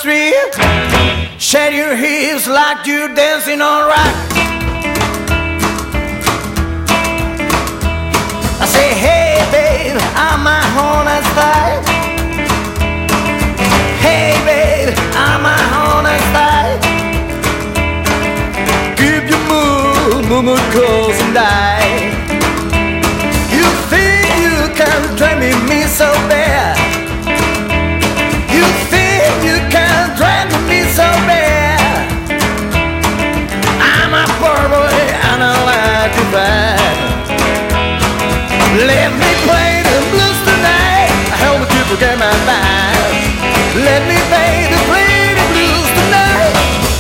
street. Shake your hips like you're dancing on rock. I say, hey babe, I'm a honest guy. Hey babe, I'm a honest guy. Keep your move close and die. You think you can drive me so bad. You think you can drive me so bad. I'm a poor boy and I like to bad. Let me play the blues tonight. I hope that you forget my mind. Let me play the blues tonight.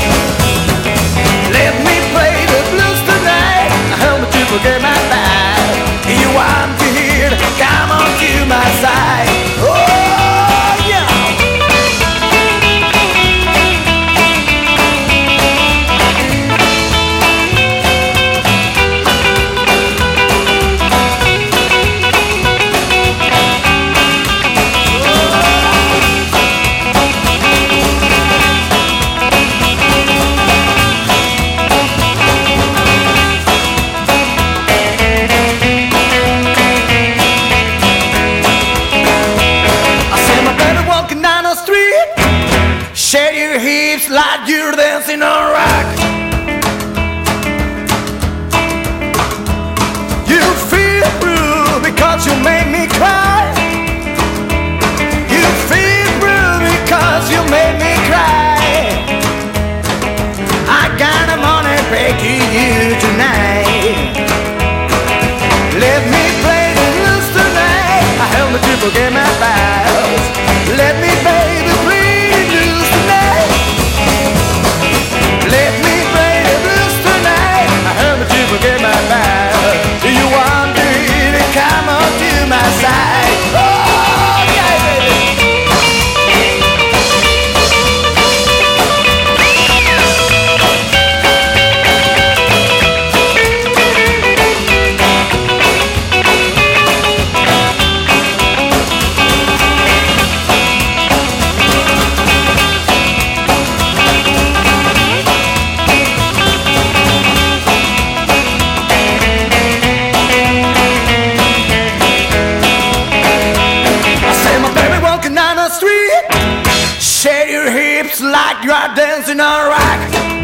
Let me play the blues tonight. I hope that you forget my mind. You want to hear? Come on to my side. Oh yeah. Shake your hips like you're dancing on rock. You feel blue because you make me cry. You feel blue because you make me cry. I got the money back to you tonight. Let me play the blues tonight. I hope that you forget my vows. Let me play the blues tonight. Let me play the blues tonight. I hope that you forget my vows. Do you want to come on to my side? Oh yeah, baby. Shake your hips like you are dancing on rock.